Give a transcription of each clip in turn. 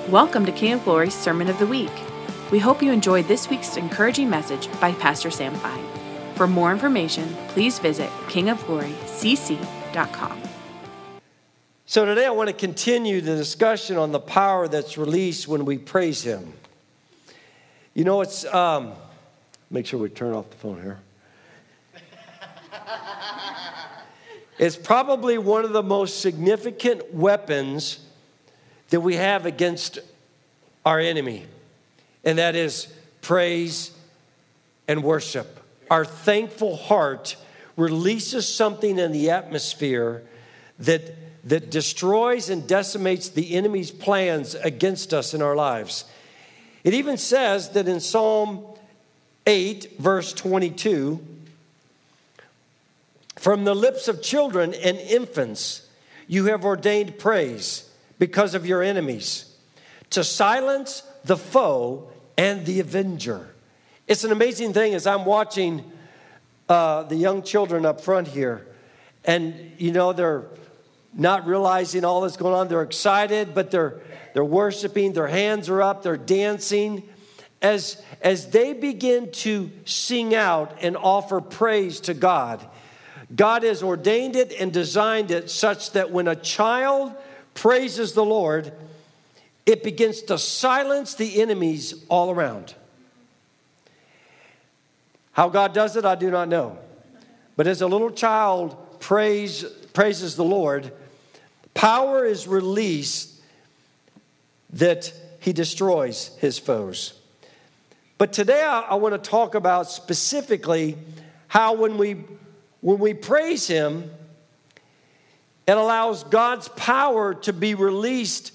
Welcome to King of Glory's Sermon of the Week. We hope you enjoyed this week's encouraging message by Pastor Sam Fine. For more information, please visit kingofglorycc.com. So today I want to continue the discussion on the power that's released when we praise Him. You know, it's, make sure we turn off the phone here. It's probably one of the most significant weapons that we have against our enemy, and that is praise and worship. Our thankful heart releases something in the atmosphere that destroys and decimates the enemy's plans against us in our lives. It even says that in Psalm 8, verse 22, from the lips of children and infants, you have ordained praise because of your enemies, to silence the foe and the avenger. It's an amazing thing as I'm watching the young children up front here. And, you know, they're not realizing all that's going on. They're excited, but they're worshiping. Their hands are up. They're dancing. As they begin to sing out and offer praise to God, God has ordained it and designed it such that when a child praises the Lord, it begins to silence the enemies all around. How God does it, I do not know. But as a little child praises the Lord, power is released that he destroys his foes. But today I want to talk about specifically how when we praise him, it allows God's power to be released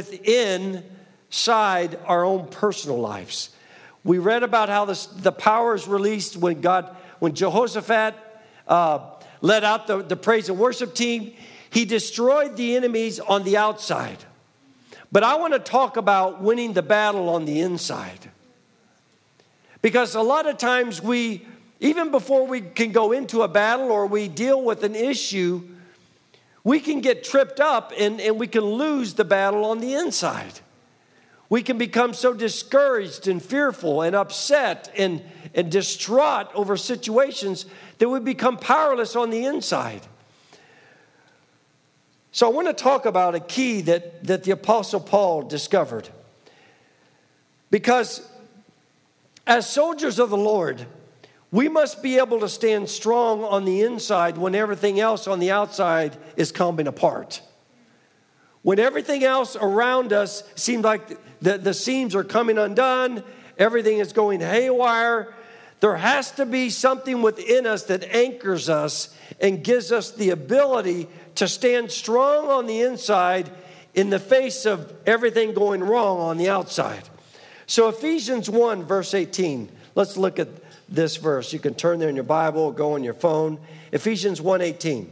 inside our own personal lives. We read about how the power is released when Jehoshaphat led out the praise and worship team. He destroyed the enemies on the outside. But I want to talk about winning the battle on the inside. Because a lot of times even before we can go into a battle or we deal with an issue, we can get tripped up and we can lose the battle on the inside. We can become so discouraged and fearful and upset and distraught over situations that we become powerless on the inside. So I want to talk about a key that the Apostle Paul discovered. Because as soldiers of the Lord, we must be able to stand strong on the inside when everything else on the outside is coming apart. When everything else around us seems like the seams are coming undone, everything is going haywire, there has to be something within us that anchors us and gives us the ability to stand strong on the inside in the face of everything going wrong on the outside. So Ephesians 1, verse 18, let's look at this verse. You can turn there in your Bible or go on your phone. Ephesians 1:18.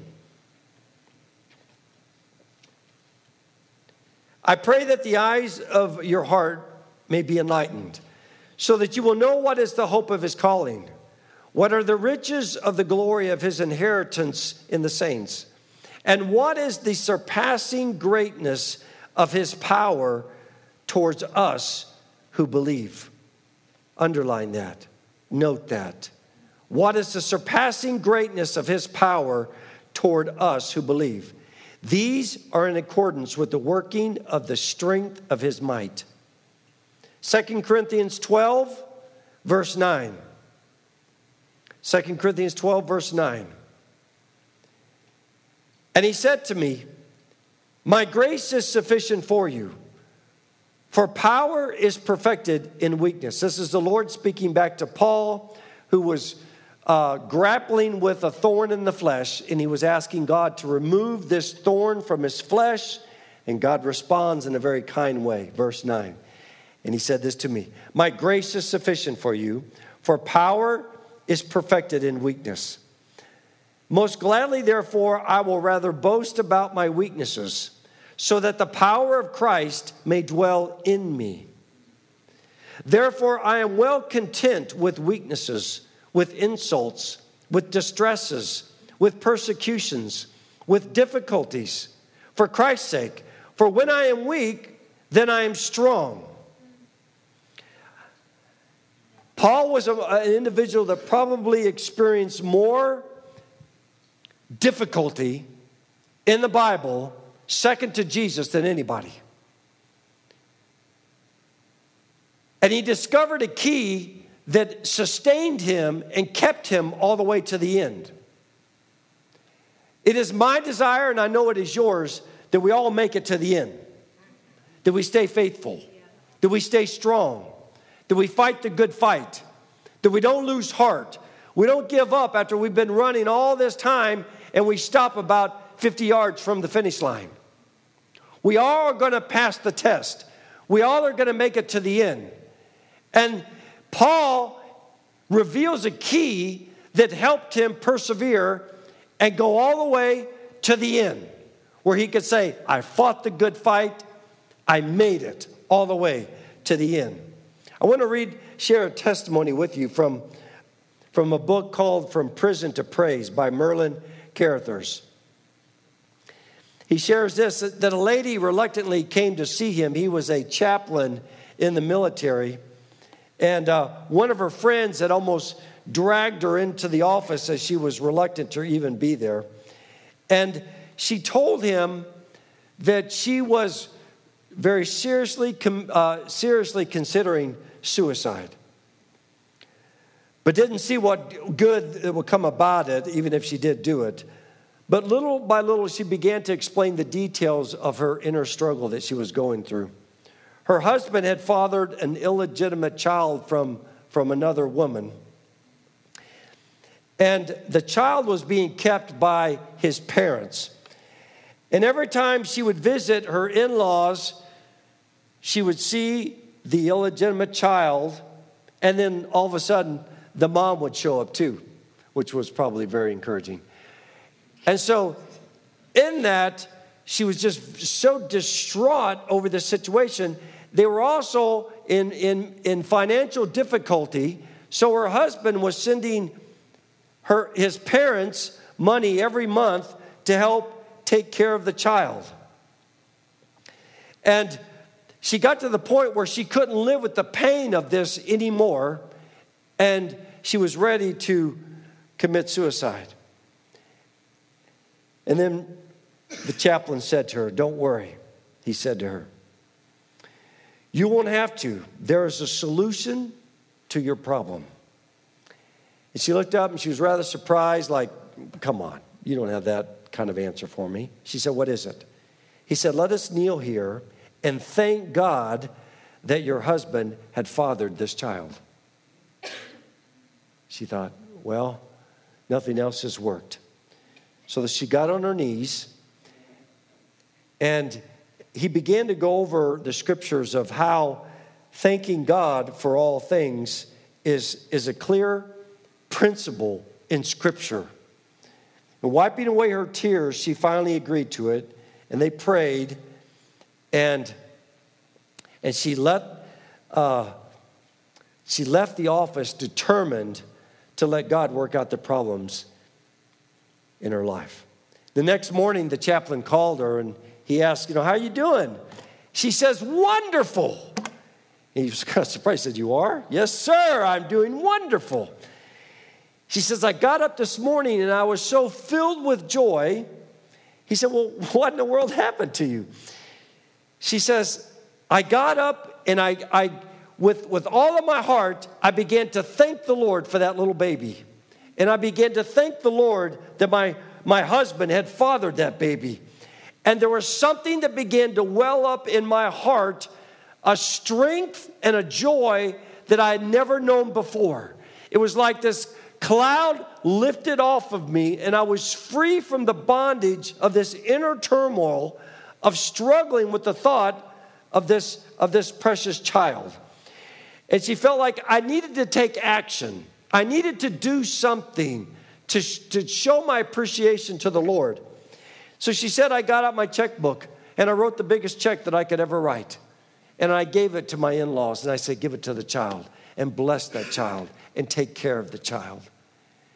I pray that the eyes of your heart may be enlightened, so that you will know what is the hope of his calling, what are the riches of the glory of his inheritance in the saints, and what is the surpassing greatness of his power towards us who believe. Underline that. Note that. What is the surpassing greatness of his power toward us who believe? These are in accordance with the working of the strength of his might. 2 Corinthians 12, verse 9. 2 Corinthians 12, verse 9. And he said to me, my grace is sufficient for you, for power is perfected in weakness. This is the Lord speaking back to Paul, who was grappling with a thorn in the flesh, and he was asking God to remove this thorn from his flesh, and God responds in a very kind way. Verse 9. And he said this to me, my grace is sufficient for you, for power is perfected in weakness. Most gladly, therefore, I will rather boast about my weaknesses, so that the power of Christ may dwell in me. Therefore, I am well content with weaknesses, with insults, with distresses, with persecutions, with difficulties, for Christ's sake. For when I am weak, then I am strong. Paul was an individual that probably experienced more difficulty in the Bible, second to Jesus, than anybody. And he discovered a key that sustained him and kept him all the way to the end. It is my desire, and I know it is yours, that we all make it to the end. That we stay faithful. That we stay strong. That we fight the good fight. That we don't lose heart. We don't give up after we've been running all this time and we stop about 50 yards from the finish line. We all are going to pass the test. We all are going to make it to the end. And Paul reveals a key that helped him persevere and go all the way to the end, where he could say, I fought the good fight. I made it all the way to the end. I want to share a testimony with you from a book called From Prison to Praise by Merlin Carothers. He shares this, that a lady reluctantly came to see him. He was a chaplain in the military. And one of her friends had almost dragged her into the office as she was reluctant to even be there. And she told him that she was very seriously considering suicide, but didn't see what good would come about it, even if she did do it. But little by little, she began to explain the details of her inner struggle that she was going through. Her husband had fathered an illegitimate child from another woman. And the child was being kept by his parents. And every time she would visit her in-laws, she would see the illegitimate child, and then all of a sudden, the mom would show up too, which was probably very encouraging. And so in that, she was just so distraught over the situation. They were also in financial difficulty, so her husband was sending his parents money every month to help take care of the child. And she got to the point where she couldn't live with the pain of this anymore, and she was ready to commit suicide. And then the chaplain said to her, "Don't worry," he said to her. "You won't have to. There is a solution to your problem." And she looked up and she was rather surprised, like, "Come on, you don't have that kind of answer for me." She said, "What is it?" He said, "Let us kneel here and thank God that your husband had fathered this child." She thought, well, nothing else has worked. So she got on her knees, and he began to go over the scriptures of how thanking God for all things is a clear principle in Scripture. And wiping away her tears, she finally agreed to it, and they prayed, and she left the office determined to let God work out the problems in her life. The next morning, the chaplain called her, and he asked, "How are you doing?" She says, "Wonderful." And he was kind of surprised. He said, "You are?" "Yes, sir, I'm doing wonderful." She says, "I got up this morning and I was so filled with joy." He said, "Well, what in the world happened to you?" She says, "I got up and I with all of my heart, I began to thank the Lord for that little baby. And I began to thank the Lord that my husband had fathered that baby. And there was something that began to well up in my heart, a strength and a joy that I had never known before. It was like this cloud lifted off of me, and I was free from the bondage of this inner turmoil of struggling with the thought of this precious child." And she felt like I needed to take action. I needed to do something to show my appreciation to the Lord. So she said, "I got out my checkbook and I wrote the biggest check that I could ever write. And I gave it to my in-laws, and I said, 'Give it to the child and bless that child and take care of the child.'"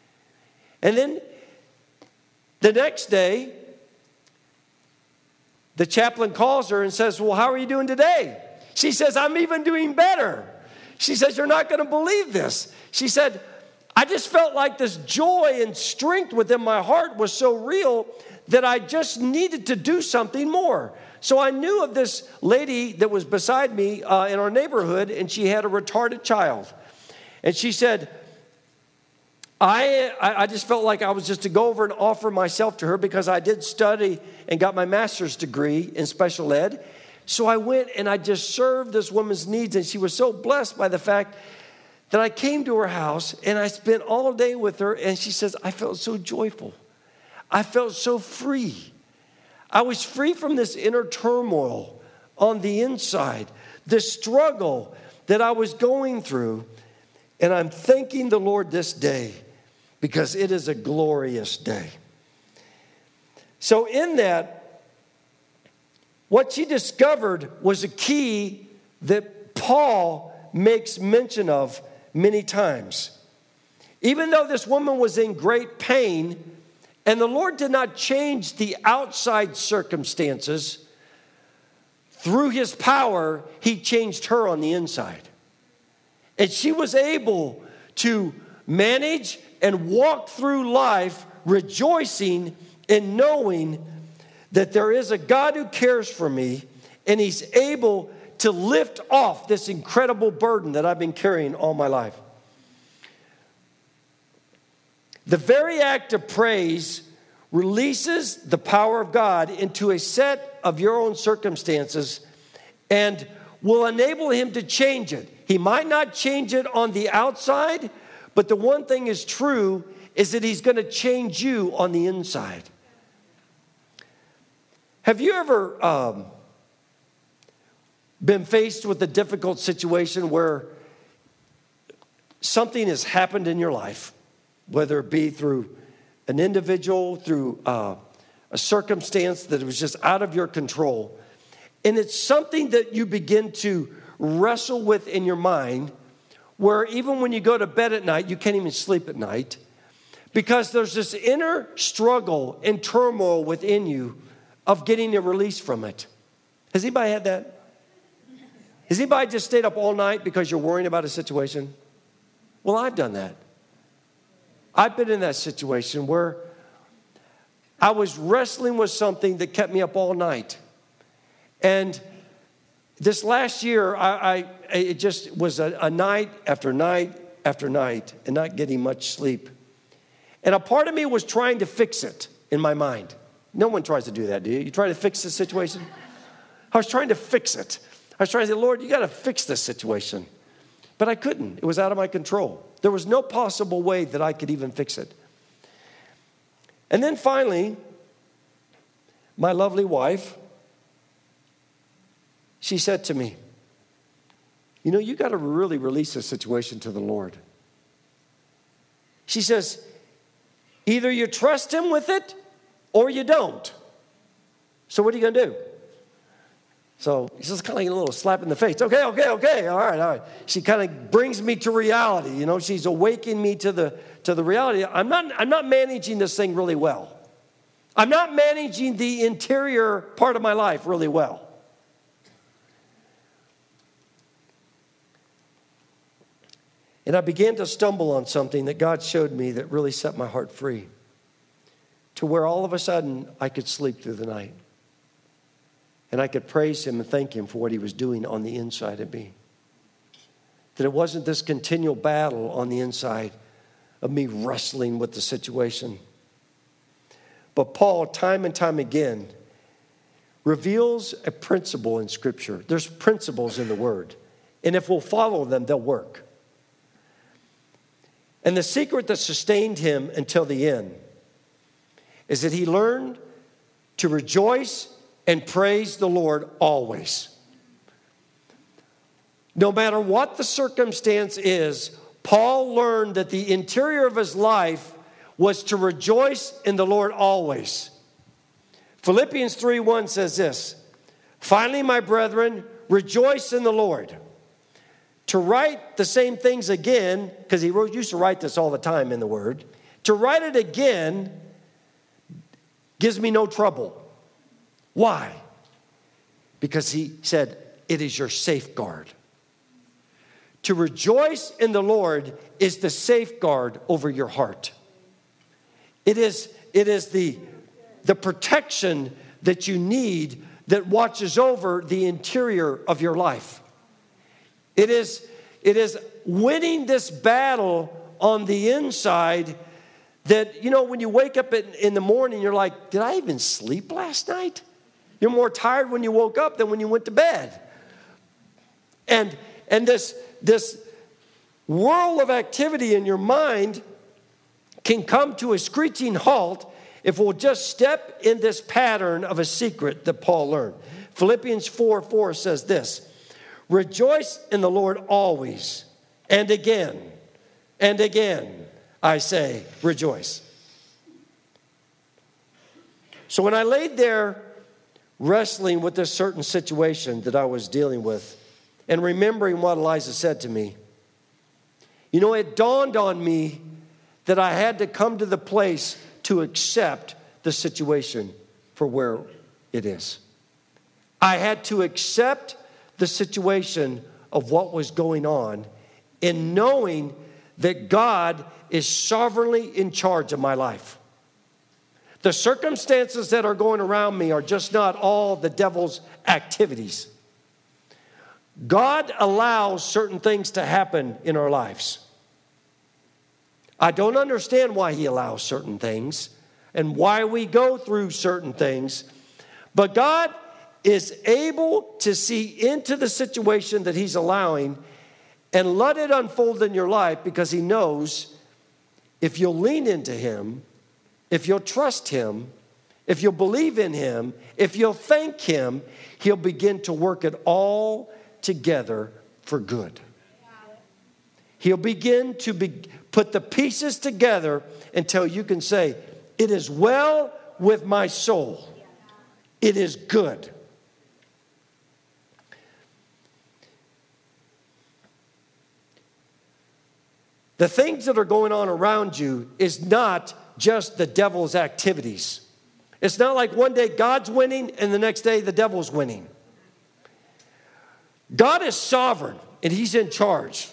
And then the next day, the chaplain calls her and says, well, how are you doing today? She says, I'm even doing better. She says, you're not going to believe this. She said, I just felt like this joy and strength within my heart was so real that I just needed to do something more. So I knew of this lady that was beside me in our neighborhood, and she had a retarded child. And she said, I just felt like I was just to go over and offer myself to her because I did study and got my master's degree in special ed. So I went and I just served this woman's needs, and she was so blessed by the fact that I came to her house and I spent all day with her, and she says, I felt so joyful. I felt so free. I was free from this inner turmoil on the inside, this struggle that I was going through. And I'm thanking the Lord this day because it is a glorious day. So in that, what she discovered was a key that Paul makes mention of many times. Even though this woman was in great pain, and the Lord did not change the outside circumstances, through his power, he changed her on the inside. And she was able to manage and walk through life rejoicing and knowing that there is a God who cares for me, and he's able to lift off this incredible burden that I've been carrying all my life. The very act of praise releases the power of God into a set of your own circumstances and will enable him to change it. He might not change it on the outside, but the one thing is true is that he's going to change you on the inside. Have you ever been faced with a difficult situation where something has happened in your life, whether it be through an individual, through a circumstance that was just out of your control, and it's something that you begin to wrestle with in your mind, where even when you go to bed at night, you can't even sleep at night, because there's this inner struggle and turmoil within you of getting a release from it. Has anybody had that? Has anybody just stayed up all night because you're worrying about a situation? Well, I've done that. I've been in that situation where I was wrestling with something that kept me up all night. And this last year, it just was a night after night after night and not getting much sleep. And a part of me was trying to fix it in my mind. No one tries to do that, do you? You try to fix the situation? I was trying to fix it. I was trying to say, Lord, you got to fix this situation. But I couldn't. It was out of my control. There was no possible way that I could even fix it. And then finally, my lovely wife, she said to me, you know, you got to really release this situation to the Lord. She says, either you trust him with it or you don't. So what are you going to do? So it's just kind of like a little slap in the face. Okay, all right. She kind of brings me to reality. You know, she's awakening me to the reality. I'm not managing this thing really well. I'm not managing the interior part of my life really well. And I began to stumble on something that God showed me that really set my heart free, to where all of a sudden I could sleep through the night. And I could praise him and thank him for what he was doing on the inside of me. That it wasn't this continual battle on the inside of me wrestling with the situation. But Paul, time and time again, reveals a principle in Scripture. There's principles in the Word. And if we'll follow them, they'll work. And the secret that sustained him until the end is that he learned to rejoice and praise the Lord always. No matter what the circumstance is, Paul learned that the interior of his life was to rejoice in the Lord always. Philippians 3:1 says this, finally, my brethren, rejoice in the Lord. To write the same things again, because he used to write this all the time in the Word, to write it again gives me no trouble. Why? because he said, it is your safeguard. To rejoice in the Lord is the safeguard over your heart. It is the protection that you need that watches over the interior of your life. It is winning this battle on the inside that, when you wake up in the morning, you're like, did I even sleep last night? You're more tired when you woke up than when you went to bed. And this whirl of activity in your mind can come to a screeching halt if we'll just step in this pattern of a secret that Paul learned. Philippians 4:4 says this, rejoice in the Lord always, and again, I say, rejoice. So when I laid there wrestling with this certain situation that I was dealing with and remembering what Eliza said to me, it dawned on me that I had to come to the place to accept the situation for where it is. I had to accept the situation of what was going on in knowing that God is sovereignly in charge of my life. The circumstances that are going around me are just not all the devil's activities. God allows certain things to happen in our lives. I don't understand why he allows certain things and why we go through certain things, but God is able to see into the situation that he's allowing and let it unfold in your life, because he knows if you'll lean into him, if you'll trust him, if you'll believe in him, if you'll thank him, he'll begin to work it all together for good. He'll begin to put the pieces together until you can say, it is well with my soul. It is good. The things that are going on around you is not just the devil's activities. It's not like one day God's winning and the next day the devil's winning. God is sovereign and he's in charge.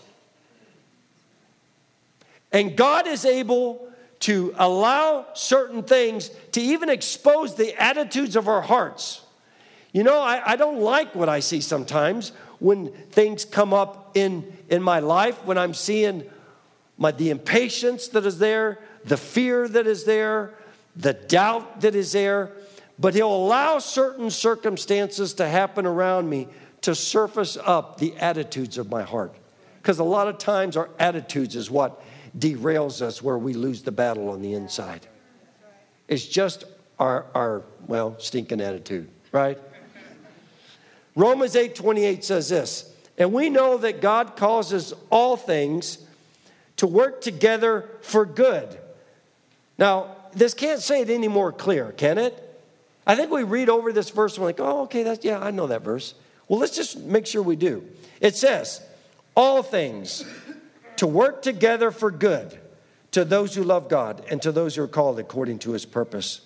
And God is able to allow certain things to even expose the attitudes of our hearts. I don't like what I see sometimes when things come up in my life, when I'm seeing the impatience that is there, the fear that is there, the doubt that is there. But he'll allow certain circumstances to happen around me to surface up the attitudes of my heart. Because a lot of times our attitudes is what derails us, where we lose the battle on the inside. It's just our stinking attitude, right? Romans 8:28 says this, and we know that God causes all things to work together for good. Now, this can't say it any more clear, can it? I think we read over this verse and we're like, oh, okay, I know that verse. Well, let's just make sure we do. It says, all things to work together for good to those who love God and to those who are called according to his purpose.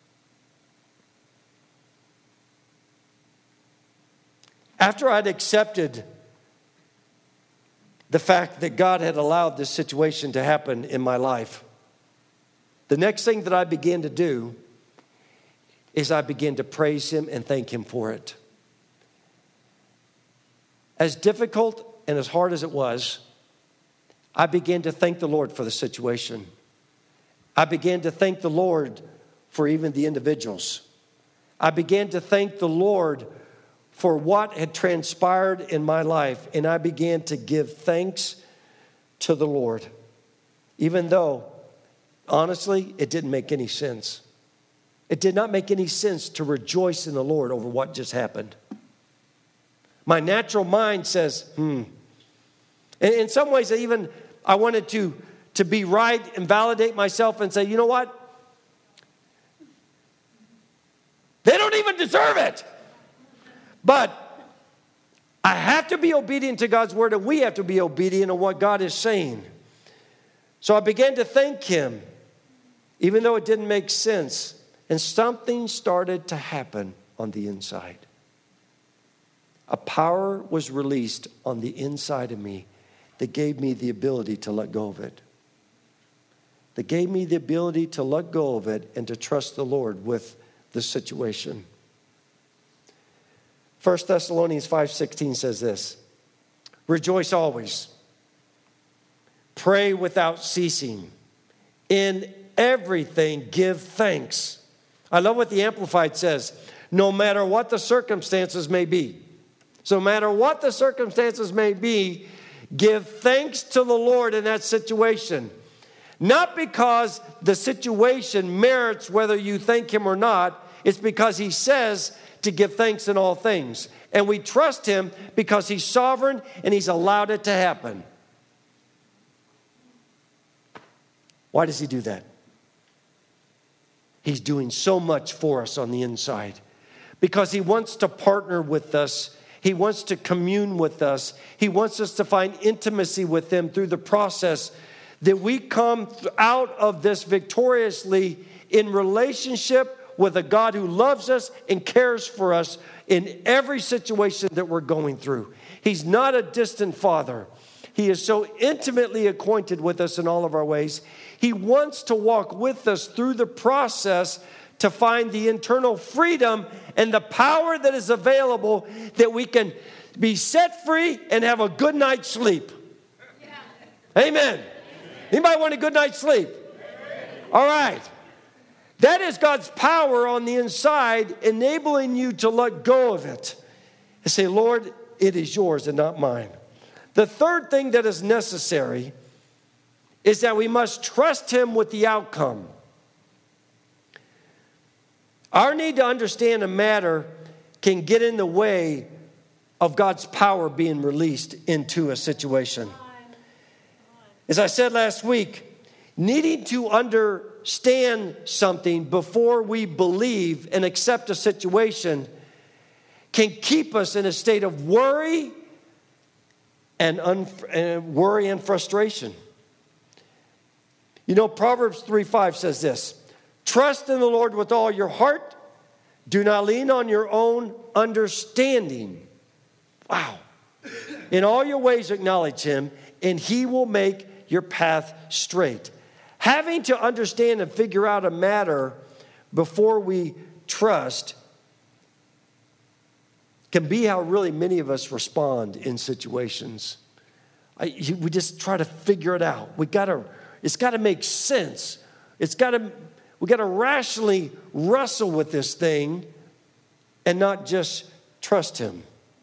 After I'd accepted the fact that God had allowed this situation to happen in my life, the next thing that I began to do is I began to praise him and thank him for it. As difficult and as hard as it was, I began to thank the Lord for the situation. I began to thank the Lord for even the individuals. I began to thank the Lord for what had transpired in my life, and I began to give thanks to the Lord, even though, honestly, it didn't make any sense. It did not make any sense to rejoice in the Lord over what just happened. My natural mind says, And in some ways, I wanted to be right and validate myself and say, you know what? They don't even deserve it. But I have to be obedient to God's word, and we have to be obedient to what God is saying. So I began to thank him, even though it didn't make sense. And something started to happen on the inside. a power was released on the inside of me that gave me the ability to let go of it. That gave me the ability to let go of it and to trust the Lord with the situation. 1 Thessalonians 5:16 says this, rejoice always, pray without ceasing, in everything give thanks. I love what the Amplified says, no matter what the circumstances may be. So no matter what the circumstances may be, give thanks to the Lord in that situation. Not because the situation merits whether you thank him or not. It's because he says to give thanks in all things. And we trust him because he's sovereign and he's allowed it to happen. Why does he do that? He's doing so much for us on the inside. Because he wants to partner with us. He wants to commune with us. He wants us to find intimacy with him through the process that we come out of this victoriously in relationship with a God who loves us and cares for us in every situation that we're going through. He's not a distant father. He is so intimately acquainted with us in all of our ways. He wants to walk with us through the process to find the internal freedom and the power that is available that we can be set free and have a good night's sleep. Yeah. Amen. Anybody want a good night's sleep? All right. That is God's power on the inside, enabling you to let go of it. And say, Lord, it is yours and not mine. The third thing that is necessary is that we must trust him with the outcome. Our need to understand a matter can get in the way of God's power being released into a situation. As I said last week, needing to understand something before we believe and accept a situation can keep us in a state of worry and frustration. You know, Proverbs 3:5 says this, trust in the Lord with all your heart. Do not lean on your own understanding. Wow. In all your ways acknowledge him, and he will make your path straight. Having to understand and figure out a matter before we trust can be how really many of us respond in situations. We just try to figure it out. It's got to make we got to rationally wrestle with this thing and not just trust him.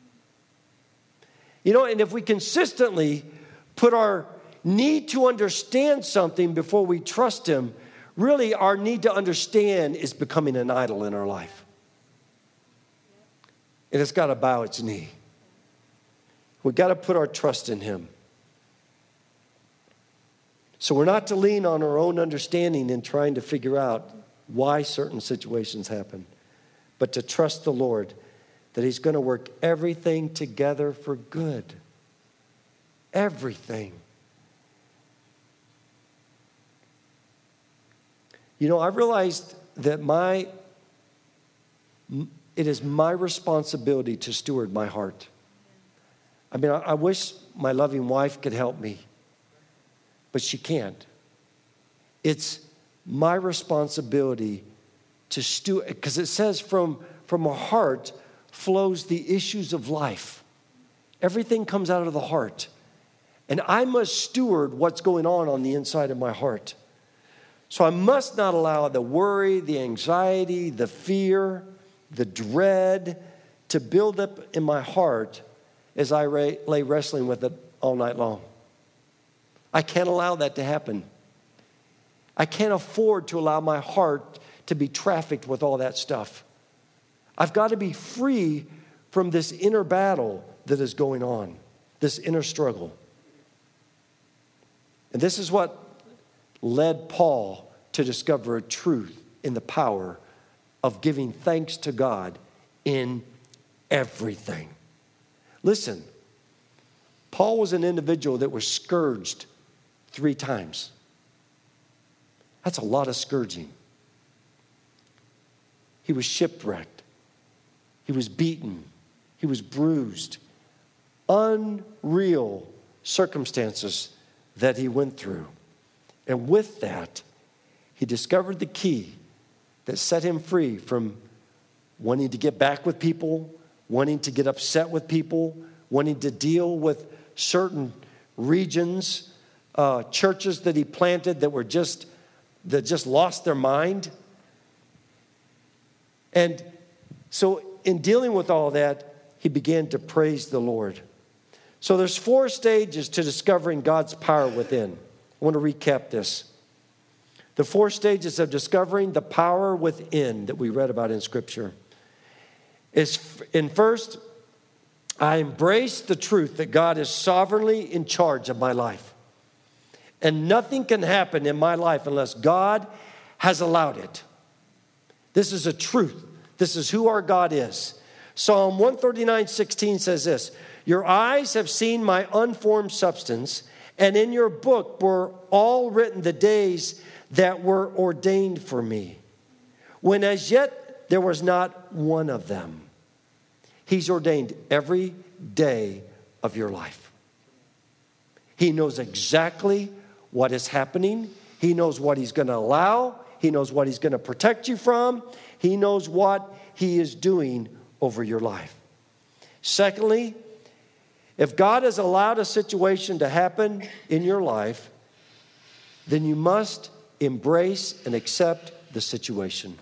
You know, and if we consistently put our need to understand something before we trust him, really our need to understand is becoming an idol in our life. And it's got to bow its knee. We've got to put our trust in him. So we're not to lean on our own understanding in trying to figure out why certain situations happen, but to trust the Lord that he's going to work everything together for good. Everything. You know, I realized that it is my responsibility to steward my heart. I mean, I wish my loving wife could help me, but she can't. It's my responsibility to steward, because it says from a heart flows the issues of life. Everything comes out of the heart. And I must steward what's going on the inside of my heart. So I must not allow the worry, the anxiety, the fear, the dread to build up in my heart as I lay wrestling with it all night long. I can't allow that to happen. I can't afford to allow my heart to be trafficked with all that stuff. I've got to be free from this inner battle that is going on, this inner struggle. And this is what led Paul to discover a truth in the power of giving thanks to God in everything. Listen, Paul was an individual that was scourged 3 times. That's a lot of scourging. He was shipwrecked. He was beaten. He was bruised. Unreal circumstances that he went through. And with that, he discovered the key that set him free from wanting to get back with people, wanting to get upset with people, wanting to deal with certain regions, churches that he planted that just lost their mind. And so in dealing with all that, he began to praise the Lord. So there's 4 stages to discovering God's power within. I want to recap this. The 4 stages of discovering the power within that we read about in Scripture is, in first, I embrace the truth that God is sovereignly in charge of my life. And nothing can happen in my life unless God has allowed it. This is a truth. This is who our God is. Psalm 139:16 says this, your eyes have seen my unformed substance, and in your book were all written the days that were ordained for me, when as yet there was not one of them. He's ordained every day of your life. He knows exactly what is happening. He knows what he's going to allow. He knows what he's going to protect you from. He knows what he is doing over your life. Secondly, if God has allowed a situation to happen in your life, then you must embrace and accept the situation.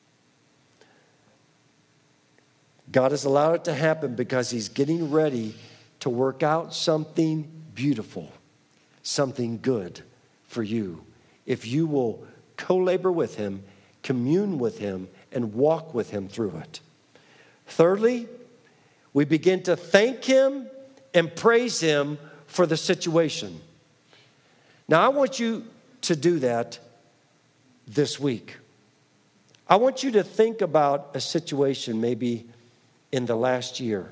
God has allowed it to happen because he's getting ready to work out something beautiful, something good for you. If you will co-labor with him, commune with him, and walk with him through it. Thirdly, we begin to thank him and praise him for the situation. Now, I want you to do that this week. I want you to think about a situation maybe in the last year,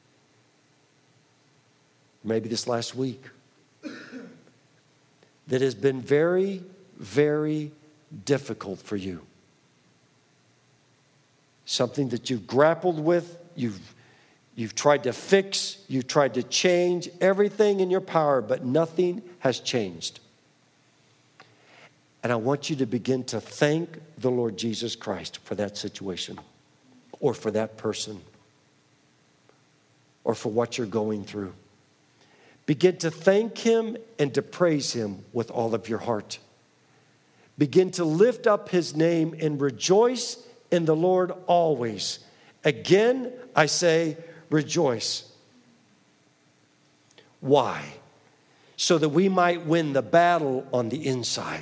maybe this last week, that has been very, very difficult for you. Something that you've grappled with, you've tried to fix, you've tried to change everything in your power, but nothing has changed. And I want you to begin to thank the Lord Jesus Christ for that situation, or for that person, or for what you're going through. Begin to thank him and to praise him with all of your heart. Begin to lift up his name and rejoice in the Lord always. Again, I say, rejoice. Why? So that we might win the battle on the inside.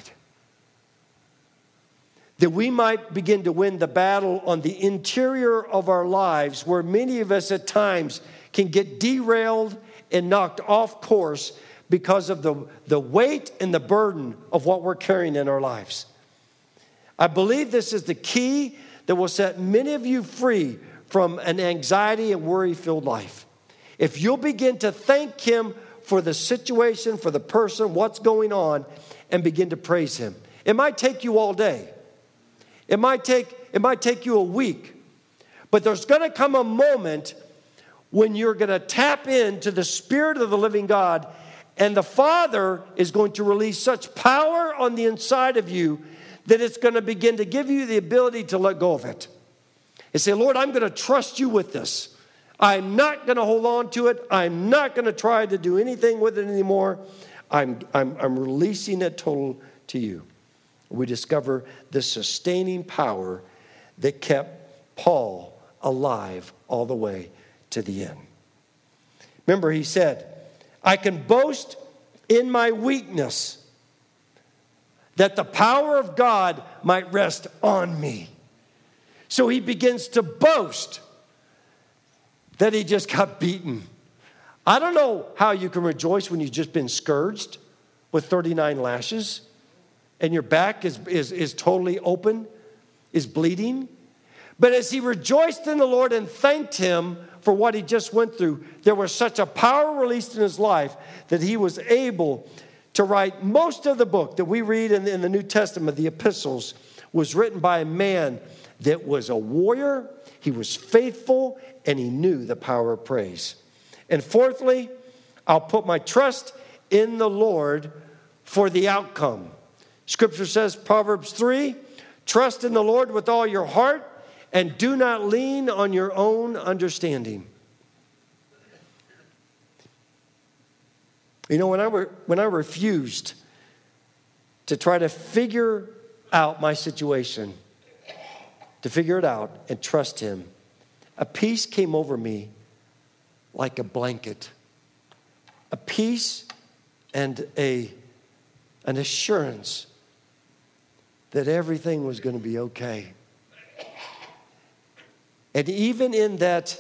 That we might begin to win the battle on the interior of our lives, where many of us at times can get derailed and knocked off course because of the weight and the burden of what we're carrying in our lives. I believe this is the key that will set many of you free from an anxiety and worry-filled life. If you'll begin to thank him for the situation, for the person, what's going on, and begin to praise him. It might take you all day. It might take you a week. But there's going to come a moment when you're going to tap into the Spirit of the living God, and the Father is going to release such power on the inside of you that it's going to begin to give you the ability to let go of it. And say, Lord, I'm going to trust you with this. I'm not going to hold on to it. I'm not going to try to do anything with it anymore. I'm releasing it total to you. We discover the sustaining power that kept Paul alive all the way to the end. Remember, he said, I can boast in my weakness, that the power of God might rest on me. So he begins to boast that he just got beaten. I don't know how you can rejoice when you've just been scourged with 39 lashes and your back is totally open, is bleeding. But as he rejoiced in the Lord and thanked him for what he just went through, there was such a power released in his life that he was able to write most of the book that we read in the New Testament, the epistles, was written by a man that was a warrior. He was faithful, and he knew the power of praise. And fourthly, I'll put my trust in the Lord for the outcome. Scripture says, Proverbs 3, trust in the Lord with all your heart and do not lean on your own understanding. You know, when I refused to try to figure out my situation, to figure it out and trust him, a peace came over me like a blanket. A peace and an assurance that everything was going to be okay. And even in that,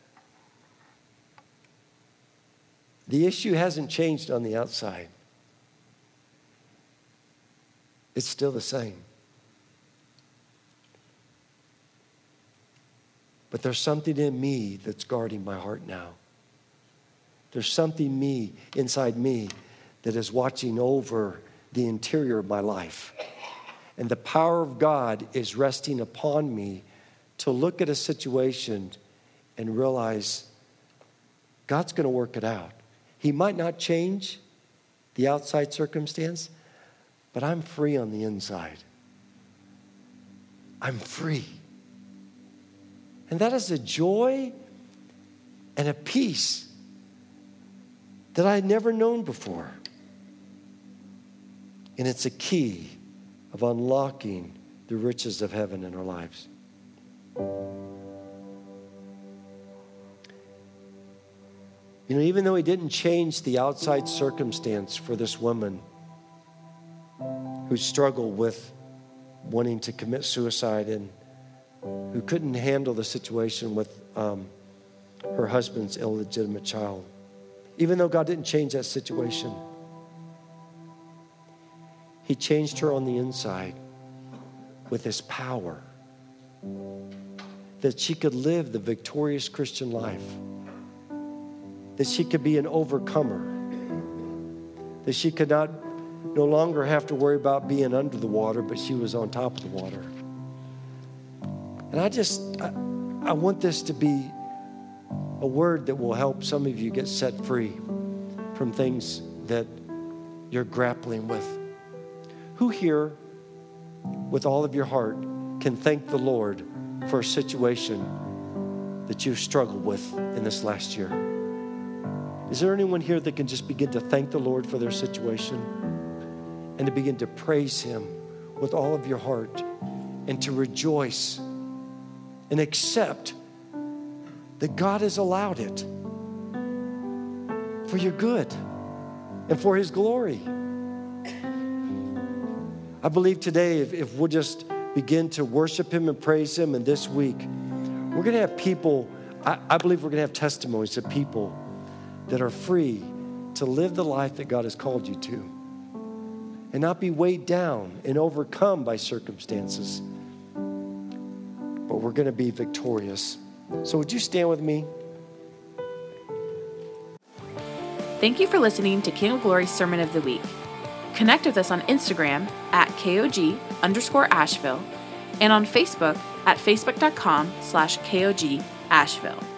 the issue hasn't changed on the outside. It's still the same. But there's something in me that's guarding my heart now. There's something inside me that is watching over the interior of my life. And the power of God is resting upon me to look at a situation and realize God's going to work it out. He might not change the outside circumstance, but I'm free on the inside. I'm free. And that is a joy and a peace that I had never known before. And it's a key of unlocking the riches of heaven in our lives. You know, even though he didn't change the outside circumstance for this woman who struggled with wanting to commit suicide and who couldn't handle the situation with her husband's illegitimate child, even though God didn't change that situation, he changed her on the inside with his power, that she could live the victorious Christian life, that she could be an overcomer, that she could no longer have to worry about being under the water, but she was on top of the water. And I want this to be a word that will help some of you get set free from things that you're grappling with. Who here, with all of your heart, can thank the Lord for a situation that you've struggled with in this last year? Is there anyone here that can just begin to thank the Lord for their situation and to begin to praise him with all of your heart and to rejoice and accept that God has allowed it for your good and for his glory? I believe today, if we'll just begin to worship him and praise him, and this week, we're going to have people, I believe we're going to have testimonies of people that are free to live the life that God has called you to and not be weighed down and overcome by circumstances, but we're going to be victorious. So would you stand with me? Thank you for listening to King of Glory's Sermon of the Week. Connect with us on Instagram at KOG_Asheville and on Facebook at facebook.com/KOG Asheville.